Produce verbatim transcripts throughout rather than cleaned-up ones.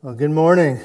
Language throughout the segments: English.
Well, good morning.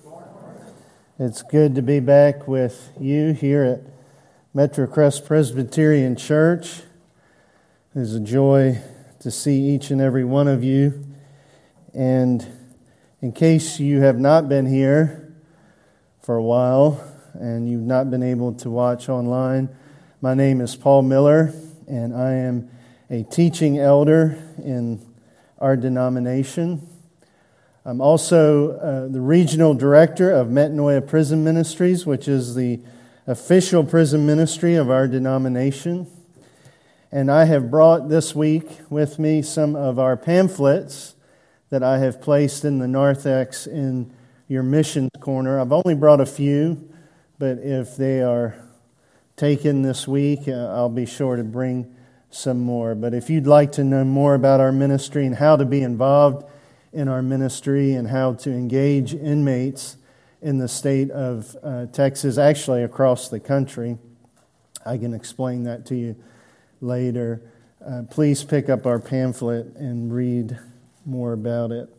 It's good to be back with you here at Metro Crest Presbyterian Church. It's a joy to see each and every one of you. And in case you have not been here for a while and you've not been able to watch online, my name is Paul Miller, and I am a teaching elder in our denomination. I'm also uh, the regional director of Metanoia Prison Ministries, which is the official prison ministry of our denomination. And I have brought this week with me some of our pamphlets that I have placed in the narthex in your missions corner. I've only brought a few, but if they are taken this week, uh, I'll be sure to bring some more. But if you'd like to know more about our ministry and how to be involved in our ministry and how to engage inmates in the state of uh, Texas, actually across the country, I can explain that to you later. Uh, please pick up our pamphlet and read more about it.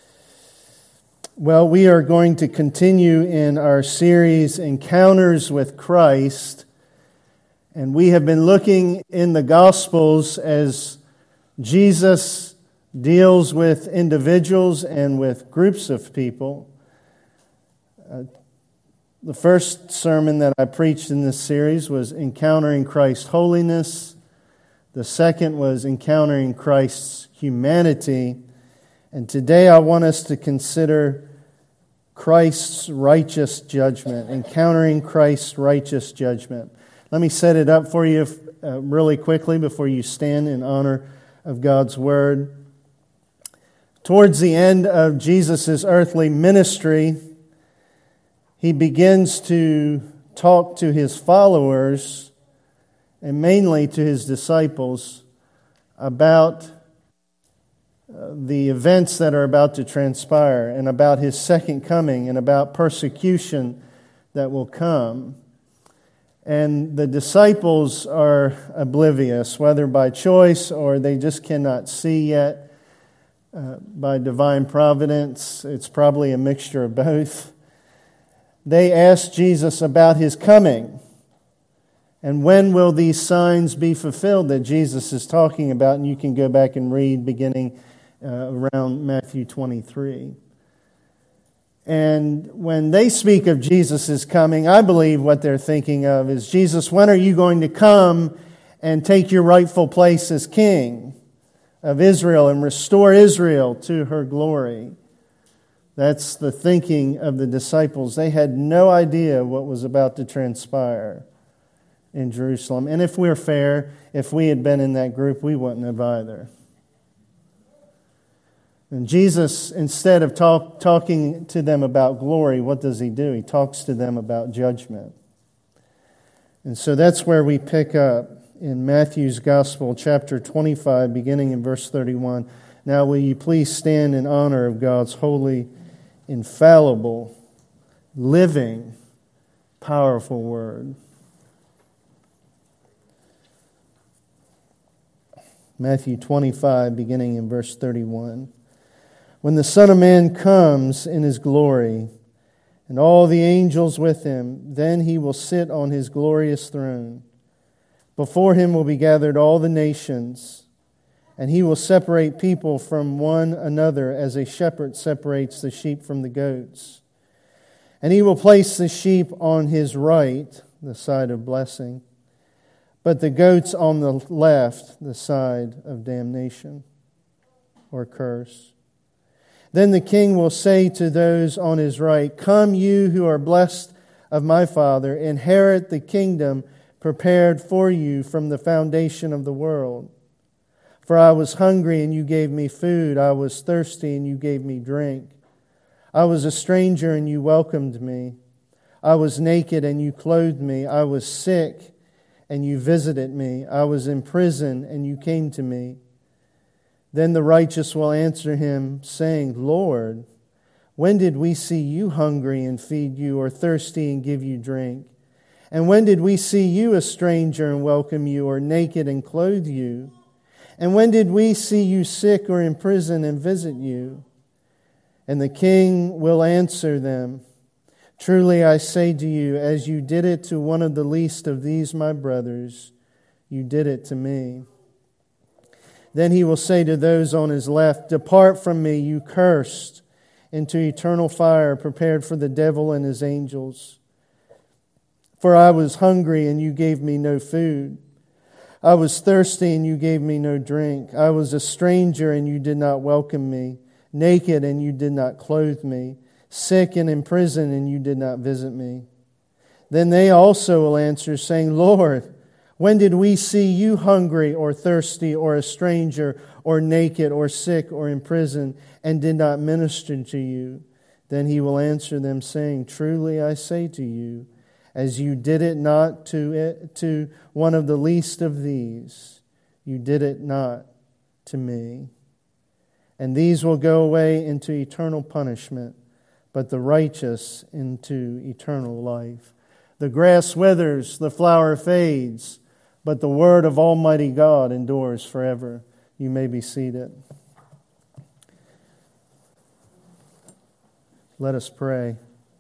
Well, we are going to continue in our series, Encounters with Christ, and we have been looking in the Gospels as Jesus deals with individuals and with groups of people. Uh, the first sermon that I preached in this series was Encountering Christ's Holiness. The second was Encountering Christ's Humanity. And today I want us to consider Christ's righteous judgment, encountering Christ's righteous judgment. Let me set it up for you uh, really quickly before you stand in honor of God's Word. Towards the end of Jesus' earthly ministry, he begins to talk to his followers, and mainly to his disciples, about the events that are about to transpire, and about his second coming, and about persecution that will come. And the disciples are oblivious, whether by choice or they just cannot see yet. Uh, by divine providence, it's probably a mixture of both. They asked Jesus about his coming. And when will these signs be fulfilled that Jesus is talking about? And you can go back and read beginning uh, around Matthew twenty-three. And when they speak of Jesus' coming, I believe what they're thinking of is, Jesus, when are you going to come and take your rightful place as king of Israel and restore Israel to her glory? That's the thinking of the disciples. They had no idea what was about to transpire in Jerusalem. And if we're fair, if we had been in that group, we wouldn't have either. And Jesus, instead of talk, talking to them about glory, what does he do? He talks to them about judgment. And so that's where we pick up in Matthew's Gospel, chapter twenty-five, beginning in verse thirty-one. Now will you please stand in honor of God's holy, infallible, living, powerful word. Matthew twenty-five, beginning in verse thirty-one. When the Son of Man comes in his glory, and all the angels with him, then he will sit on his glorious throne. Before him will be gathered all the nations, and he will separate people from one another as a shepherd separates the sheep from the goats. And he will place the sheep on his right, the side of blessing, but the goats on the left, the side of damnation or curse. Then the king will say to those on his right, Come, you who are blessed of my Father, inherit the kingdom prepared for you from the foundation of the world. For I was hungry, and you gave me food. I was thirsty, and you gave me drink. I was a stranger, and you welcomed me. I was naked, and you clothed me. I was sick, and you visited me. I was in prison, and you came to me. Then the righteous will answer him, saying, Lord, when did we see you hungry and feed you, or thirsty and give you drink? And when did we see you a stranger and welcome you, or naked and clothe you? And when did we see you sick or in prison and visit you? And the king will answer them, truly I say to you, as you did it to one of the least of these my brothers, you did it to me. Then he will say to those on his left, depart from me, you cursed, into eternal fire prepared for the devil and his angels. For I was hungry, and you gave me no food. I was thirsty, and you gave me no drink. I was a stranger, and you did not welcome me. Naked, and you did not clothe me. Sick and in prison, and you did not visit me. Then they also will answer, saying, Lord, when did we see you hungry or thirsty or a stranger or naked or sick or in prison and did not minister to you? Then he will answer them, saying, truly I say to you, as you did it not to it, to one of the least of these, you did it not to me. And these will go away into eternal punishment, but the righteous into eternal life. The grass withers, the flower fades, but the word of Almighty God endures forever. You may be seated. Let us pray.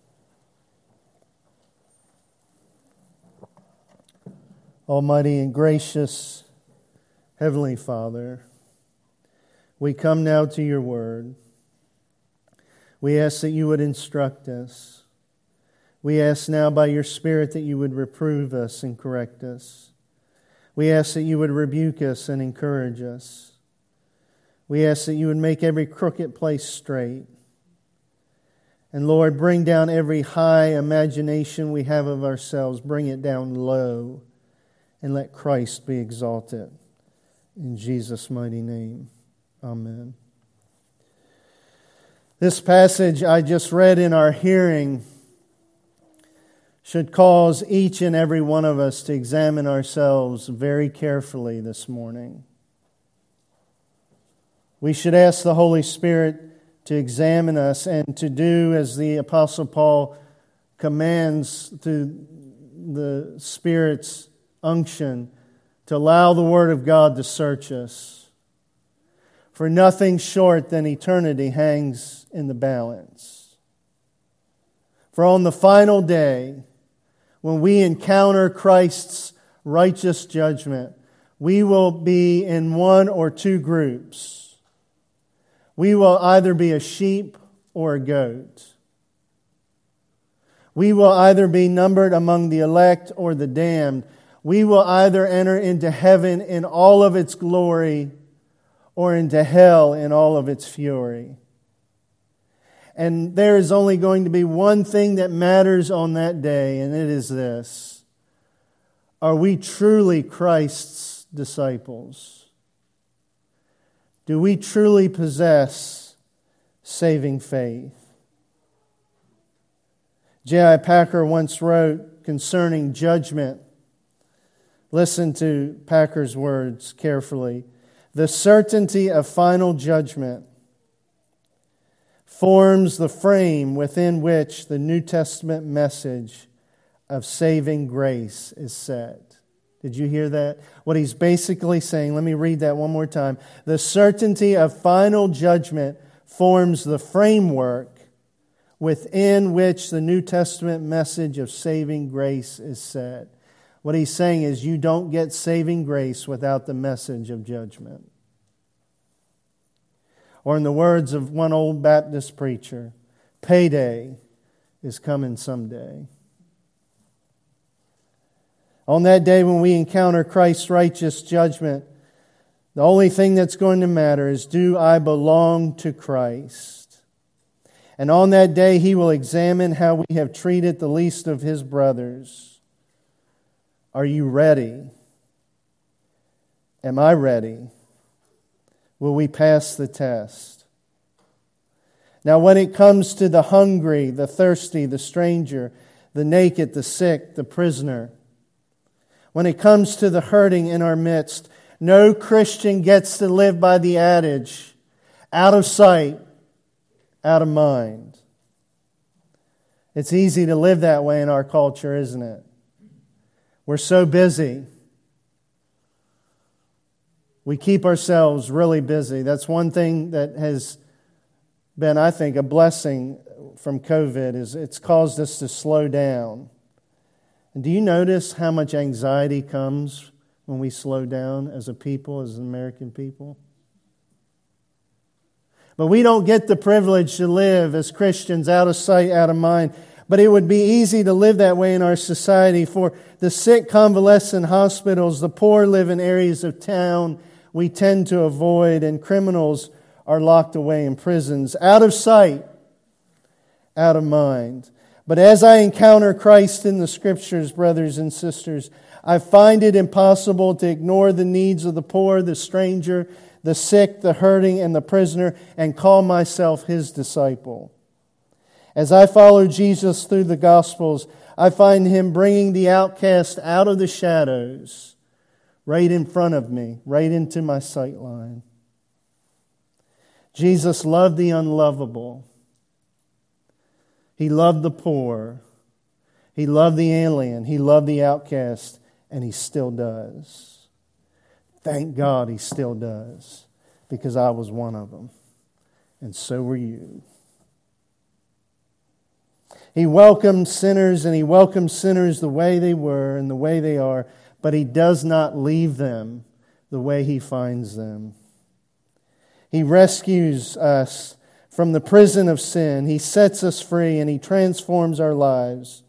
Almighty and gracious Heavenly Father, we come now to your word. We ask that you would instruct us. We ask now by your Spirit that you would reprove us and correct us. We ask that you would rebuke us and encourage us. We ask that you would make every crooked place straight. And Lord, bring down every high imagination we have of ourselves. Bring it down low. And let Christ be exalted. In Jesus' mighty name. Amen. This passage I just read in our hearing should cause each and every one of us to examine ourselves very carefully this morning. We should ask the Holy Spirit to examine us and to do as the Apostle Paul commands through the Spirit's unction, to allow the Word of God to search us. For nothing short than eternity hangs in the balance. For on the final day, when we encounter Christ's righteous judgment, we will be in one or two groups. We will either be a sheep or a goat. We will either be numbered among the elect or the damned. We will either enter into heaven in all of its glory or into hell in all of its fury. And there is only going to be one thing that matters on that day, and it is this. Are we truly Christ's disciples? Do we truly possess saving faith? J I Packer once wrote concerning judgment. Listen to Packer's words carefully. The certainty of final judgment forms the frame within which the New Testament message of saving grace is set. Did you hear that? What he's basically saying, let me read that one more time. The certainty of final judgment forms the framework within which the New Testament message of saving grace is set. What he's saying is you don't get saving grace without the message of judgment. Or in the words of one old Baptist preacher, payday is coming someday. On that day when we encounter Christ's righteous judgment, the only thing that's going to matter is, do I belong to Christ? And on that day He will examine how we have treated the least of His brothers. Are you ready? Am I ready? Will we pass the test? Now, when it comes to the hungry, the thirsty, the stranger, the naked, the sick, the prisoner, when it comes to the hurting in our midst, no Christian gets to live by the adage, out of sight, out of mind. It's easy to live that way in our culture, isn't it? We're so busy. We keep ourselves really busy. That's one thing that has been, I think, a blessing from COVID is it's caused us to slow down. And do you notice how much anxiety comes when we slow down as a people, as an American people? But we don't get the privilege to live as Christians out of sight, out of mind. But it would be easy to live that way in our society. For the sick convalesce in hospitals, the poor live in areas of town we tend to avoid, and criminals are locked away in prisons. Out of sight, out of mind. But as I encounter Christ in the Scriptures, brothers and sisters, I find it impossible to ignore the needs of the poor, the stranger, the sick, the hurting, and the prisoner, and call myself His disciple. As I follow Jesus through the Gospels, I find Him bringing the outcast out of the shadows, right in front of me, right into my sight line. Jesus loved the unlovable. He loved the poor. He loved the alien. He loved the outcast, and He still does. Thank God He still does, because I was one of them, and so were you. He welcomed sinners, and He welcomes sinners the way they were and the way they are, but He does not leave them the way He finds them. He rescues us from the prison of sin. He sets us free, and He transforms our lives.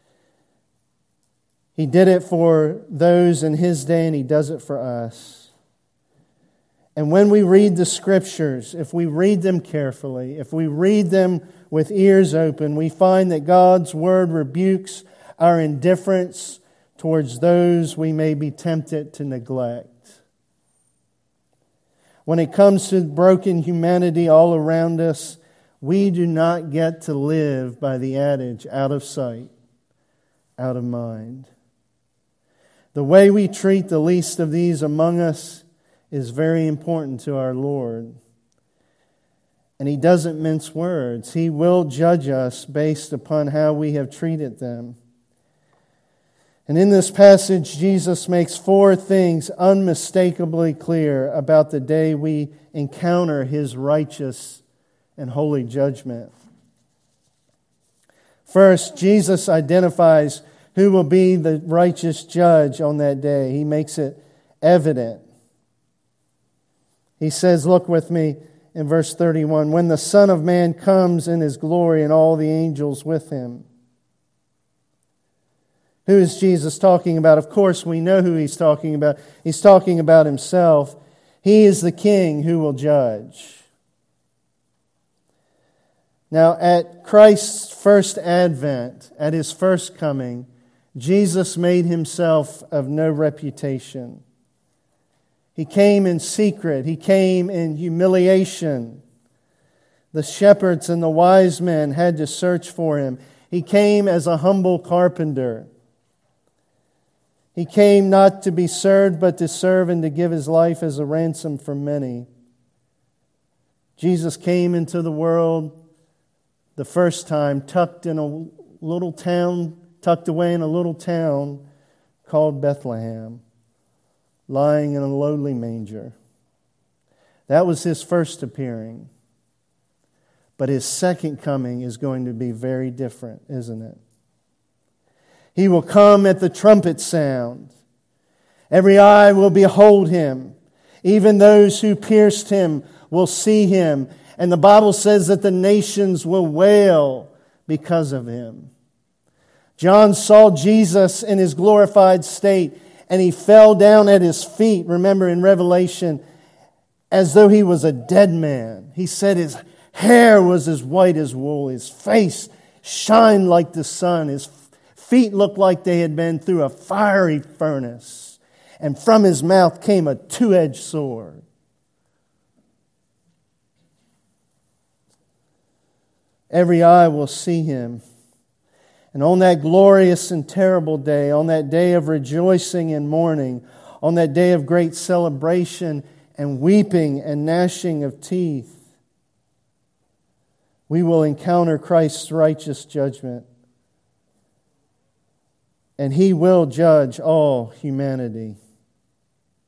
He did it for those in His day, and He does it for us. And when we read the Scriptures, if we read them carefully, if we read them with ears open, we find that God's Word rebukes our indifference towards those we may be tempted to neglect. When it comes to broken humanity all around us, we do not get to live by the adage, out of sight, out of mind. The way we treat the least of these among us is very important to our Lord. And He doesn't mince words. He will judge us based upon how we have treated them. And in this passage, Jesus makes four things unmistakably clear about the day we encounter His righteous and holy judgment. First, Jesus identifies who will be the righteous judge on that day. He makes it evident. He says, look with me in verse thirty-one, when the Son of Man comes in His glory and all the angels with Him. Who is Jesus talking about? Of course, we know who He's talking about. He's talking about Himself. He is the King who will judge. Now, at Christ's first advent, at His first coming, Jesus made Himself of no reputation. He came in secret. He came in humiliation. The shepherds and the wise men had to search for Him. He came as a humble carpenter. He came not to be served, but to serve and to give His life as a ransom for many. Jesus came into the world the first time tucked in a little town, tucked away in a little town called Bethlehem, lying in a lowly manger. That was His first appearing. But His second coming is going to be very different, isn't it? He will come at the trumpet sound. Every eye will behold Him. Even those who pierced Him will see Him. And the Bible says that the nations will wail because of Him. John saw Jesus in His glorified state, and he fell down at His feet, remember in Revelation, as though He was a dead man. He said His hair was as white as wool. His face shined like the sun. His feet looked like they had been through a fiery furnace. And from His mouth came a two-edged sword. Every eye will see Him. And on that glorious and terrible day, on that day of rejoicing and mourning, on that day of great celebration and weeping and gnashing of teeth, we will encounter Christ's righteous judgment. And He will judge all humanity.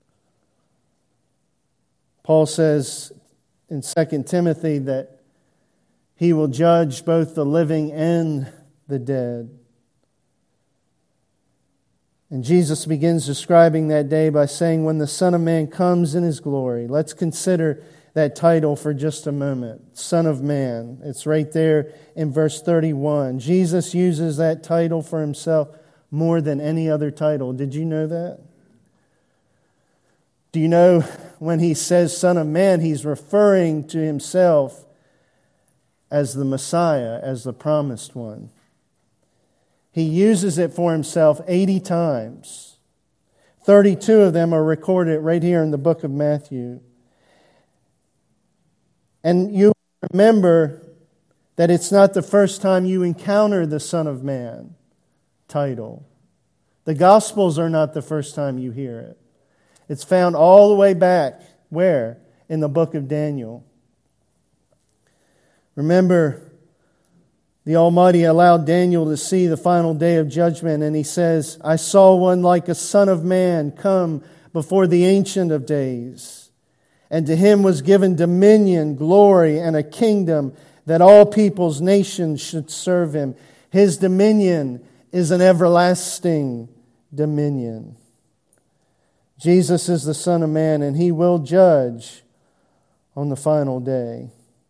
Paul says in Second Timothy that He will judge both the living and the dead. And Jesus begins describing that day by saying, when the Son of Man comes in His glory. Let's consider that title for just a moment. Son of Man. It's right there in verse thirty-one. Jesus uses that title for Himself more than any other title. Did you know that? Do you know when He says Son of Man, He's referring to Himself as the Messiah, as the promised one. He uses it for Himself eighty times. thirty-two of them are recorded right here in the book of Matthew. And you remember that it's not the first time you encounter the Son of Man title. The Gospels are not the first time you hear it. It's found all the way back, where? In the book of Daniel. Remember, the Almighty allowed Daniel to see the final day of judgment, and he says, I saw one like a son of man come before the Ancient of Days. And to him was given dominion, glory, and a kingdom that all peoples, nations should serve him. His dominion is an everlasting dominion. Jesus is the Son of Man, and He will judge on the final day.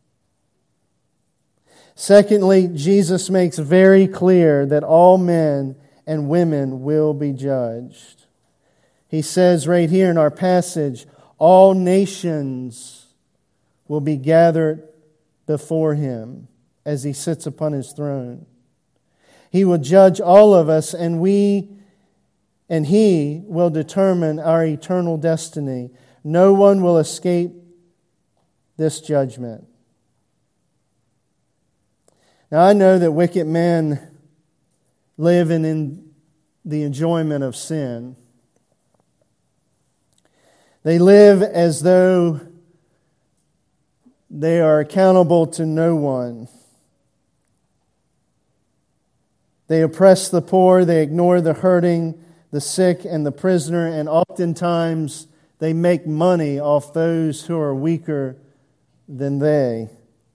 Secondly, Jesus makes very clear that all men and women will be judged. He says right here in our passage, all nations will be gathered before Him as He sits upon His throne. He will judge all of us, and we and He will determine our eternal destiny. No one will escape this judgment. Now, I know that wicked men live in, in the enjoyment of sin. They live as though they are accountable to no one. They oppress the poor, they ignore the hurting, the sick, and the prisoner, and oftentimes they make money off those who are weaker than they.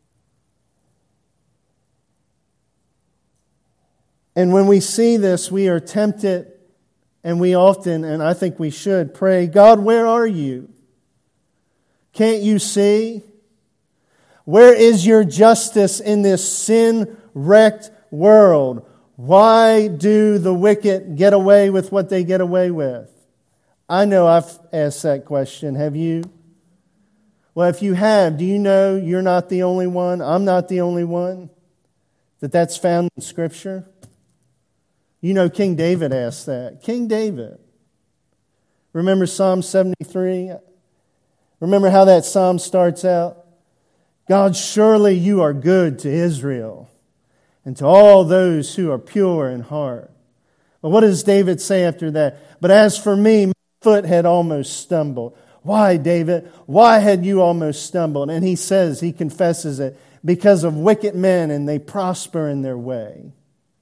And when we see this, we are tempted, and we often, and I think we should, pray, God, where are you? Can't you see? Where is your justice in this sin-wrecked world? Why do the wicked get away with what they get away with? I know I've asked that question. Have you? Well, if you have, do you know you're not the only one? I'm not the only one. That that's found in Scripture? You know King David asked that. King David. Remember Psalm seventy-three? Remember how that psalm starts out? God, surely you are good to Israel and to all those who are pure in heart. But what does David say after that? But as for me, my foot had almost stumbled. Why, David? Why had you almost stumbled? And he says, he confesses it, because of wicked men, and they prosper in their way.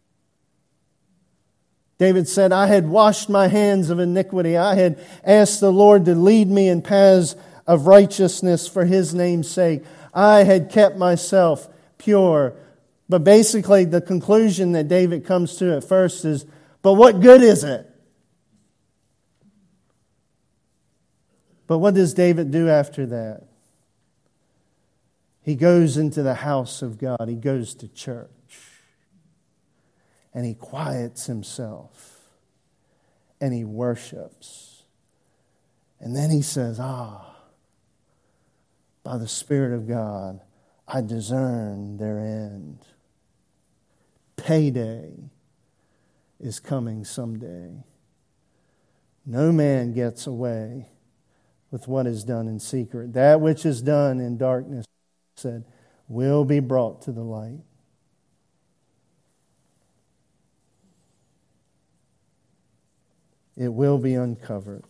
David said, I had washed my hands of iniquity. I had asked the Lord to lead me in paths of righteousness for His name's sake. I had kept myself pure. But basically, the conclusion that David comes to at first is, but what good is it? But what does David do after that? He goes into the house of God. He goes to church. And he quiets himself. And he worships. And then he says, ah, by the Spirit of God, I discern their end. Payday is coming someday. No man gets away with what is done in secret. That which is done in darkness, said, will be brought to the light. It will be uncovered.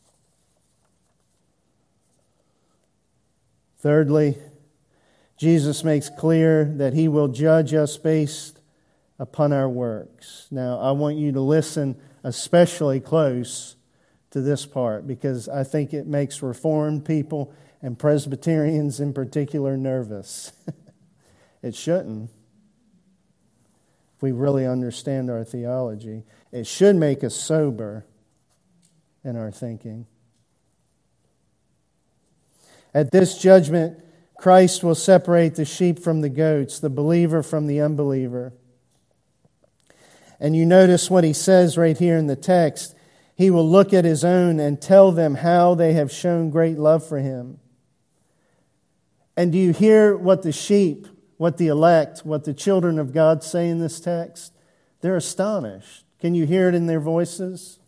Thirdly, Jesus makes clear that He will judge us based upon our works. Now, I want you to listen especially close to this part, because I think it makes Reformed people and Presbyterians in particular nervous. It shouldn't. If we really understand our theology, it should make us sober in our thinking. At this judgment, Christ will separate the sheep from the goats, the believer from the unbeliever. And you notice what he says right here in the text. He will look at his own and tell them how they have shown great love for him. And do you hear what the sheep, what the elect, what the children of God say in this text? They're astonished. Can you hear it in their voices?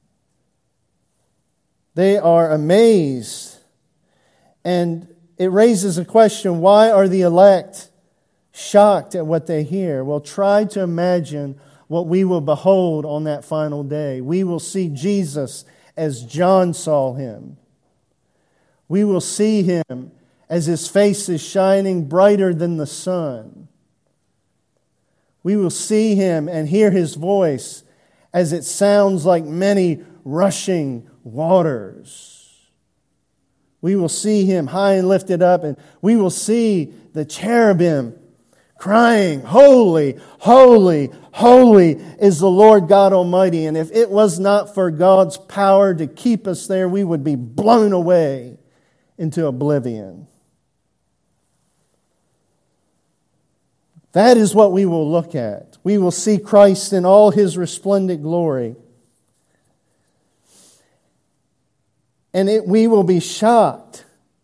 They are amazed. And it raises a question, why are the elect shocked at what they hear? Well, try to imagine what we will behold on that final day. We will see Jesus as John saw him. We will see him as his face is shining brighter than the sun. We will see him and hear his voice as it sounds like many rushing waters. We will see him high and lifted up, and we will see the cherubim crying, "Holy, holy, holy is the Lord God Almighty." And if it was not for God's power to keep us there, we would be blown away into oblivion. That is what we will look at. We will see Christ in all his resplendent glory. And it, we will be shocked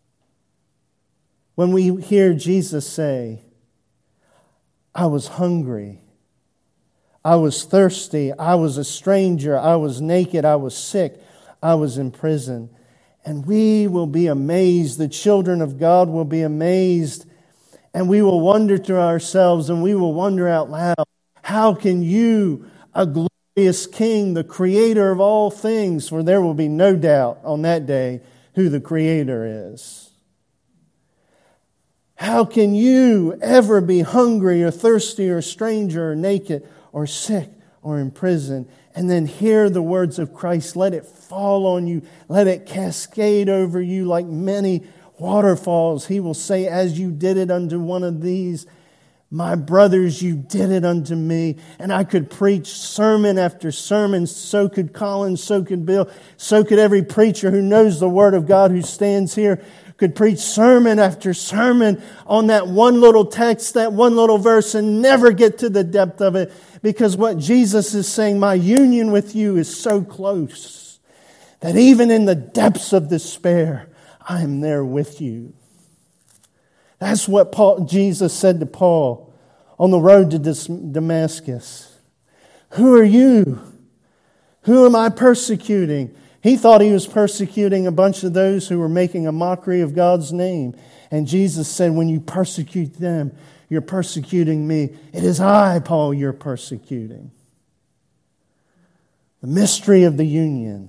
when we hear Jesus say, "I was hungry, I was thirsty, I was a stranger, I was naked, I was sick, I was in prison." And we will be amazed, the children of God will be amazed, and we will wonder to ourselves, and we will wonder out loud, how can you, a glorious King, the Creator of all things, for there will be no doubt on that day who the Creator is. How can you ever be hungry or thirsty or stranger or naked or sick or in prison, and then hear the words of Christ? Let it fall on you. Let it cascade over you like many waterfalls. He will say, "As you did it unto one of these, my brothers, you did it unto me." And I could preach sermon after sermon. So could Collins, so could Bill, so could every preacher who knows the Word of God who stands here. Could preach sermon after sermon on that one little text, that one little verse, and never get to the depth of it. Because what Jesus is saying, my union with you is so close that even in the depths of despair, I am there with you. That's what Paul, Jesus said to Paul on the road to Damascus. Who are you? Who am I persecuting? He thought he was persecuting a bunch of those who were making a mockery of God's name. And Jesus said, when you persecute them, you're persecuting me. It is I, Paul, you're persecuting. The mystery of the union.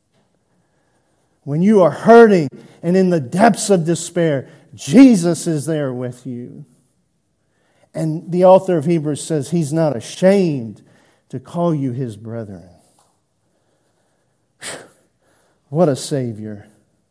When you are hurting and in the depths of despair, Jesus is there with you. And the author of Hebrews says he's not ashamed to call you his brethren. Whew. What a Savior.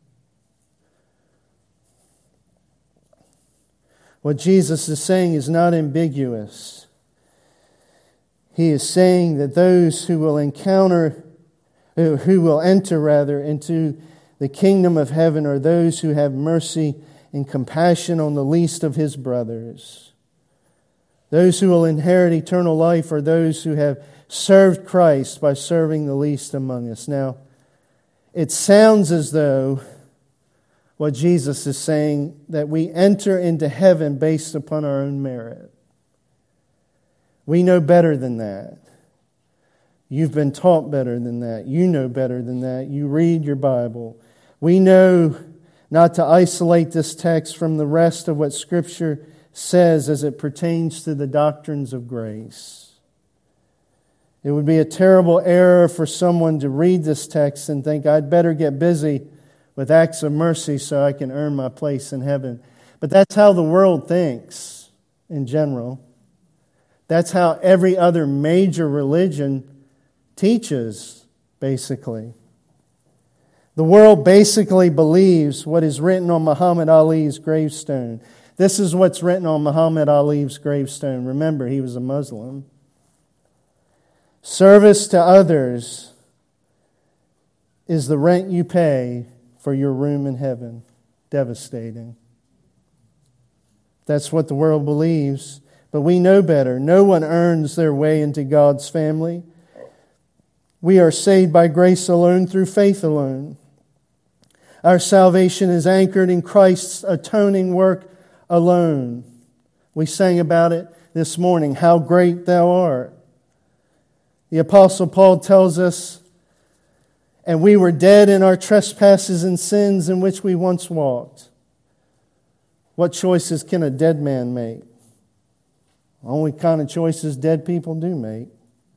What Jesus is saying is not ambiguous. He is saying that those who will encounter, who will enter rather, into the kingdom of heaven are those who have mercy and compassion on the least of his brothers. Those who will inherit eternal life are those who have served Christ by serving the least among us. Now, it sounds as though what Jesus is saying, that we enter into heaven based upon our own merit. We know better than that. You've been taught better than that. You know better than that. You read your Bible. We know not to isolate this text from the rest of what Scripture says as it pertains to the doctrines of grace. It would be a terrible error for someone to read this text and think, I'd better get busy with acts of mercy so I can earn my place in heaven. But that's how the world thinks in general. That's how every other major religion teaches, basically. The world basically believes what is written on Muhammad Ali's gravestone, This is what's written on Muhammad Ali's gravestone. Remember, he was a Muslim. Service to others is the rent you pay for your room in heaven. Devastating. That's what the world believes. But we know better. No one earns their way into God's family. We are saved by grace alone, through faith alone. Our salvation is anchored in Christ's atoning work alone. We sang about it this morning. How great thou art. The Apostle Paul tells us, and we were dead in our trespasses and sins in which we once walked. What choices can a dead man make? The only kind of choices dead people do make.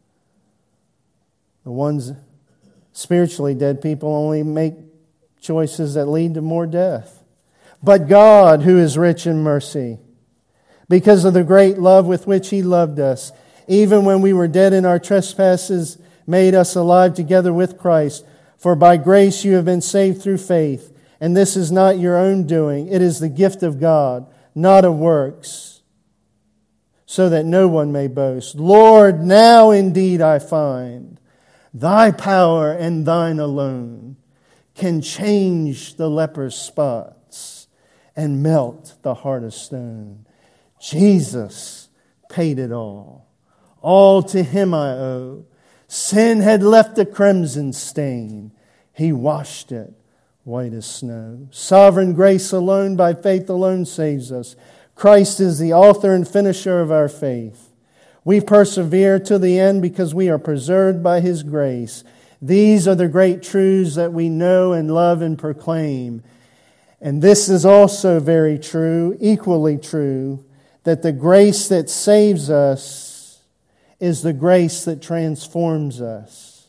The ones spiritually dead people only make choices that lead to more death. But God, who is rich in mercy, because of the great love with which He loved us, even when we were dead in our trespasses, made us alive together with Christ. For by grace you have been saved through faith. And this is not your own doing. It is the gift of God, not of works, so that no one may boast. Lord, now indeed I find Thy power and Thine alone can change the leper's spots and melt the heart of stone. Jesus paid it all. All to Him I owe. Sin had left a crimson stain. He washed it white as snow. Sovereign grace alone, by faith alone, saves us. Christ is the author and finisher of our faith. We persevere to the end because we are preserved by His grace. These are the great truths that we know and love and proclaim. And this is also very true, equally true, that the grace that saves us is the grace that transforms us.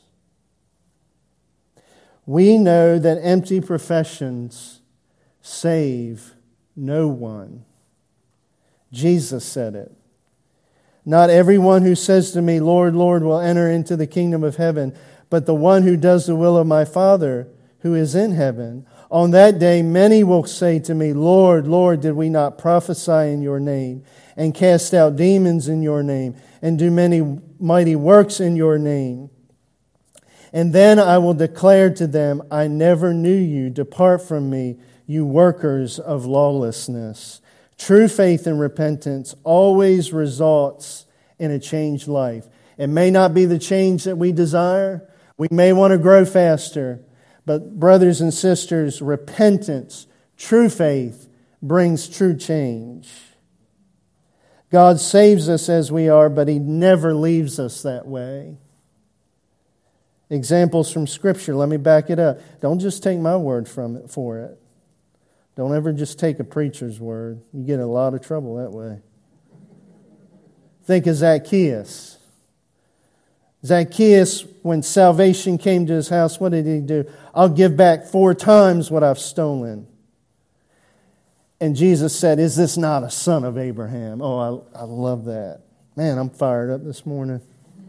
We know that empty professions save no one. Jesus said it. Not everyone who says to me, Lord, Lord, will enter into the kingdom of heaven, but the one who does the will of my Father who is in heaven. On that day, many will say to me, Lord, Lord, did we not prophesy in your name and cast out demons in your name and do many mighty works in your name? And then I will declare to them, I never knew you. Depart from me, you workers of lawlessness. True faith and repentance always results in a changed life. It may not be the change that we desire. We may want to grow faster. But brothers and sisters, repentance, true faith, brings true change. God saves us as we are, but He never leaves us that way. Examples from Scripture. Let me back it up. Don't just take my word from it for it. Don't ever just take a preacher's word. You get in a lot of trouble that way. Think of Zacchaeus. Zacchaeus, when salvation came to his house, what did he do? I'll give back four times what I've stolen. And Jesus said, is this not a son of Abraham? Oh, I, I love that. Man, I'm fired up this morning.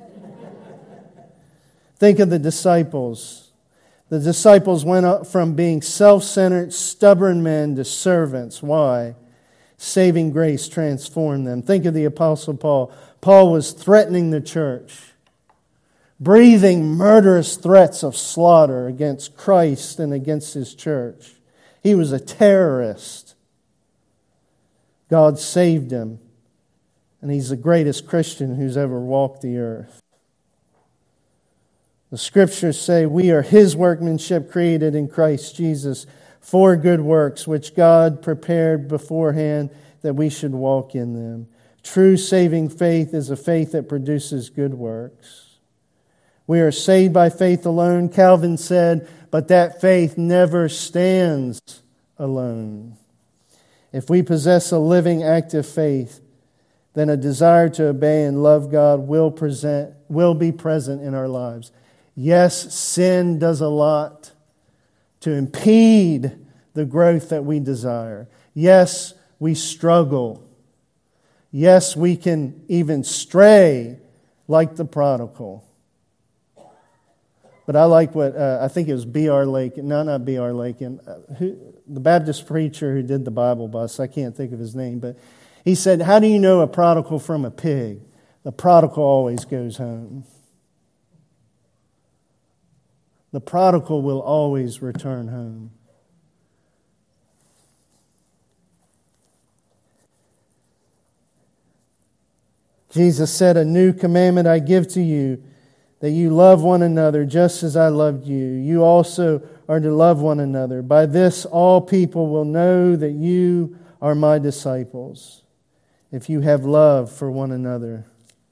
Think of the disciples. The disciples went up from being self-centered, stubborn men to servants. Why? Saving grace transformed them. Think of the Apostle Paul. Paul was threatening the church, breathing murderous threats of slaughter against Christ and against His church. He was a terrorist. God saved him, and he's the greatest Christian who's ever walked the earth. The Scriptures say we are His workmanship created in Christ Jesus for good works, which God prepared beforehand that we should walk in them. True saving faith is a faith that produces good works. We are saved by faith alone, Calvin said, but that faith never stands alone. If we possess a living, active faith, then a desire to obey and love God will present, will be present in our lives. Yes, sin does a lot to impede the growth that we desire. Yes, we struggle. Yes, we can even stray like the prodigal. But I like what, uh, I think it was B R Lakin, no, not B R Lakin, uh, who, the Baptist preacher who did the Bible bus, I can't think of his name, but he said, how do you know a prodigal from a pig? The prodigal always goes home. The prodigal will always return home. Jesus said, a new commandment I give to you, that you love one another just as I loved you. You also are to love one another. By this all people will know that you are my disciples, if you have love for one another.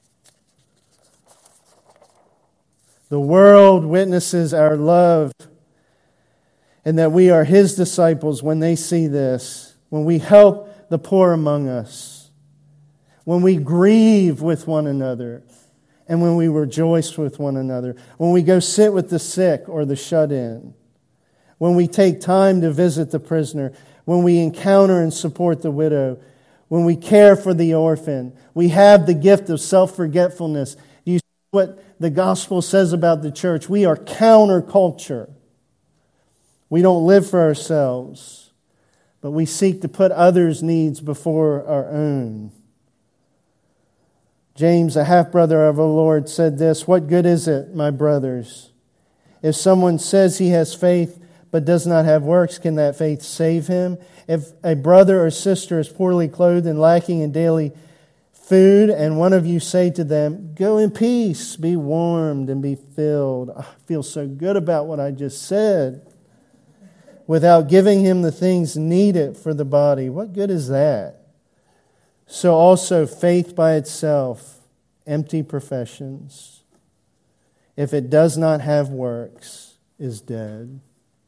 The world witnesses our love and that we are His disciples when they see this, when we help the poor among us, when we grieve with one another, and when we rejoice with one another, when we go sit with the sick or the shut-in, when we take time to visit the prisoner, when we encounter and support the widow, when we care for the orphan, we have the gift of self-forgetfulness. Do you see what the gospel says about the church? We are counterculture. We don't live for ourselves, but we seek to put others' needs before our own. James, a half-brother of our Lord, said this, what good is it, my brothers, if someone says he has faith but does not have works, can that faith save him? If a brother or sister is poorly clothed and lacking in daily food, and one of you say to them, go in peace, be warmed and be filled. I feel so good about what I just said. Without giving him the things needed for the body, what good is that? So also faith by itself, empty professions, if it does not have works, is dead.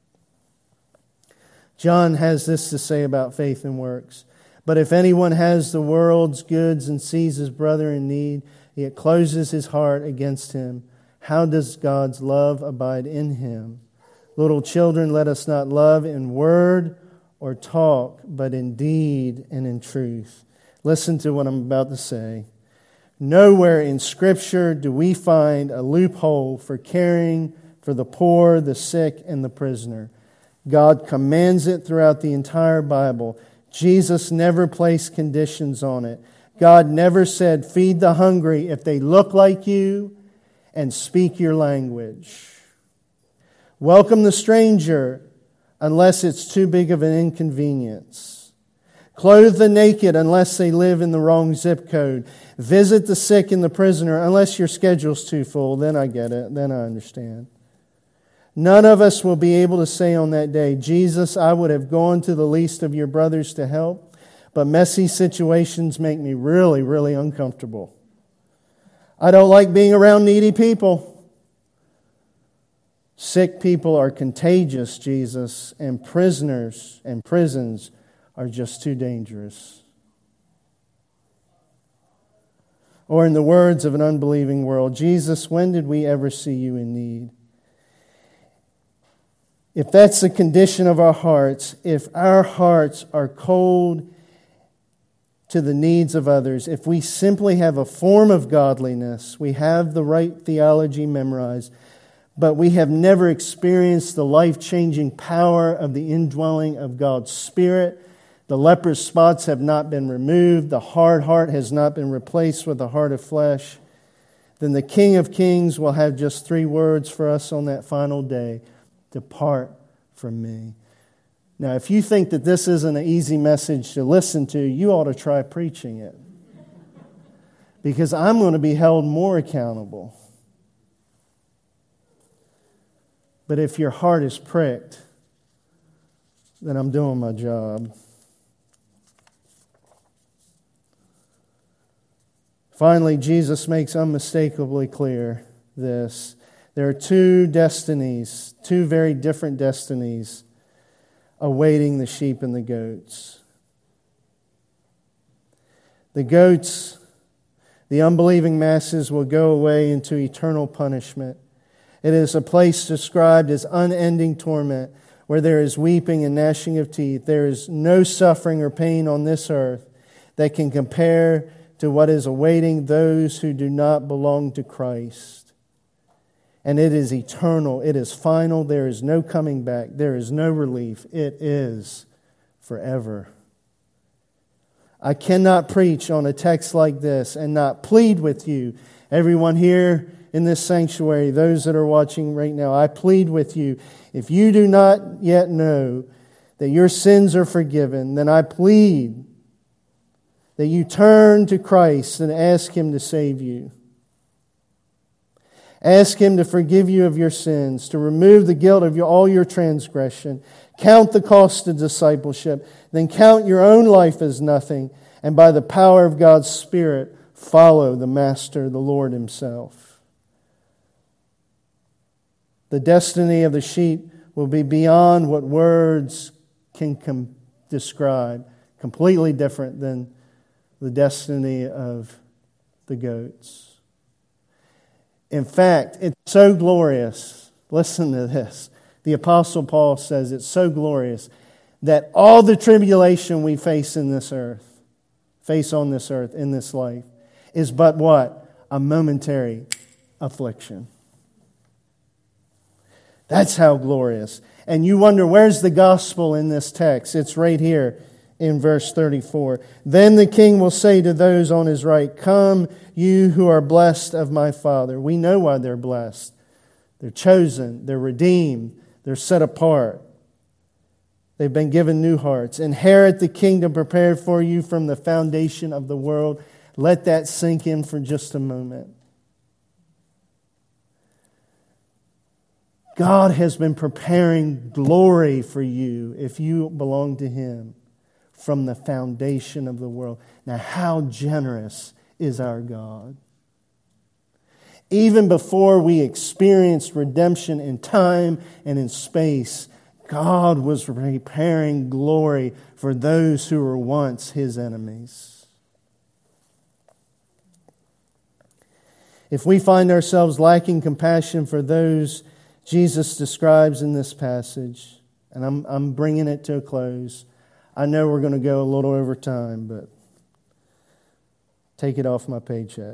John has this to say about faith and works. But if anyone has the world's goods and sees his brother in need, yet closes his heart against him, how does God's love abide in him? Little children, let us not love in word or talk, but in deed and in truth. Listen to what I'm about to say. Nowhere in Scripture do we find a loophole for caring for the poor, the sick, and the prisoner. God commands it throughout the entire Bible. Jesus never placed conditions on it. God never said, feed the hungry if they look like you and speak your language. Welcome the stranger unless it's too big of an inconvenience. Clothe the naked unless they live in the wrong zip code. Visit the sick and the prisoner unless your schedule's too full. Then I get it. Then I understand. None of us will be able to say on that day, Jesus, I would have gone to the least of your brothers to help, but messy situations make me really, really uncomfortable. I don't like being around needy people. Sick people are contagious, Jesus, and prisoners and prisons are just too dangerous. Or in the words of an unbelieving world, Jesus, when did we ever see you in need? If that's the condition of our hearts, if our hearts are cold to the needs of others, if we simply have a form of godliness, we have the right theology memorized, but we have never experienced the life-changing power of the indwelling of God's Spirit, the leprous spots have not been removed, the hard heart has not been replaced with a heart of flesh, then the King of Kings will have just three words for us on that final day. Depart from me. Now, if you think that this isn't an easy message to listen to, you ought to try preaching it. Because I'm going to be held more accountable. But if your heart is pricked, then I'm doing my job. Finally, Jesus makes unmistakably clear this. There are two destinies, two very different destinies awaiting the sheep and the goats. The goats, the unbelieving masses, will go away into eternal punishment. It is a place described as unending torment where there is weeping and gnashing of teeth. There is no suffering or pain on this earth that can compare to what is awaiting those who do not belong to Christ. And it is eternal. It is final. There is no coming back. There is no relief. It is forever. I cannot preach on a text like this and not plead with you. Everyone here in this sanctuary, those that are watching right now, I plead with you. If you do not yet know that your sins are forgiven, then I plead that you turn to Christ and ask Him to save you. Ask Him to forgive you of your sins, to remove the guilt of your, all your transgression. Count the cost of discipleship. Then count your own life as nothing. And by the power of God's Spirit, follow the Master, the Lord Himself. The destiny of the sheep will be beyond what words can com- describe. Completely different than the destiny of the goats. In fact, it's so glorious. Listen to this. The Apostle Paul says it's so glorious that all the tribulation we face in this earth, face on this earth, in this life, is but what? A momentary affliction. That's how glorious. And you wonder, where's the gospel in this text? It's right here in verse thirty-four. Then the king will say to those on his right, "Come, you who are blessed of my Father." We know why they're blessed. They're chosen. They're redeemed. They're set apart. They've been given new hearts. "Inherit the kingdom prepared for you from the foundation of the world." Let that sink in for just a moment. God has been preparing glory for you if you belong to Him from the foundation of the world. Now, how generous is our God? Even before we experienced redemption in time and in space, God was preparing glory for those who were once His enemies. If we find ourselves lacking compassion for those Jesus describes in this passage, and I'm, I'm bringing it to a close. I know we're going to go a little over time, but take it off my paycheck.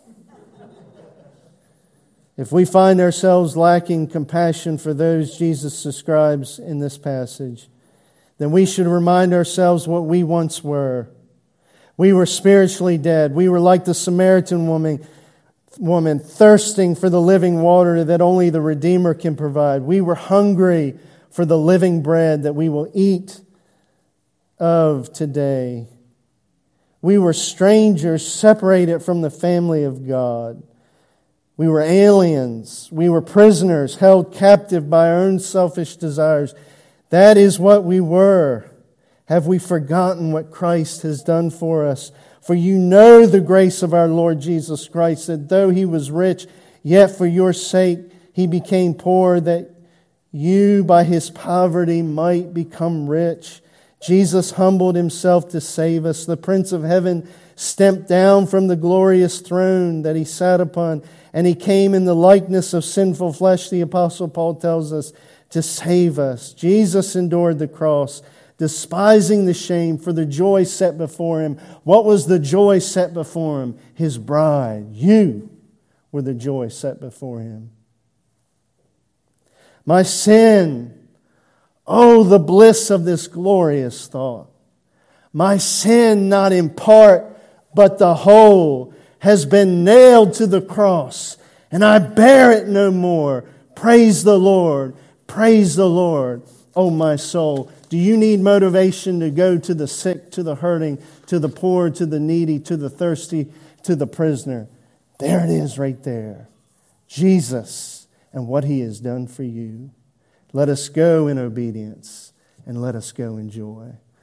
If we find ourselves lacking compassion for those Jesus describes in this passage, then we should remind ourselves what we once were. We were spiritually dead. We were like the Samaritan woman, woman thirsting for the living water that only the Redeemer can provide. We were hungry for the living bread that we will eat of today. We were strangers separated from the family of God. We were aliens. We were prisoners held captive by our own selfish desires. That is what we were. Have we forgotten what Christ has done for us? For you know the grace of our Lord Jesus Christ, that though He was rich, yet for your sake He became poor, that you by His poverty might become rich. Jesus humbled Himself to save us. The Prince of Heaven stepped down from the glorious throne that He sat upon, and He came in the likeness of sinful flesh, the Apostle Paul tells us, to save us. Jesus endured the cross, despising the shame for the joy set before Him. What was the joy set before Him? His bride. You were the joy set before Him. My sin. Oh, the bliss of this glorious thought. My sin, not in part, but the whole, has been nailed to the cross, and I bear it no more. Praise the Lord. Praise the Lord. Oh, my soul. Do you need motivation to go to the sick, to the hurting, to the poor, to the needy, to the thirsty, to the prisoner? There it is right there. Jesus and what He has done for you. Let us go in obedience and let us go in joy.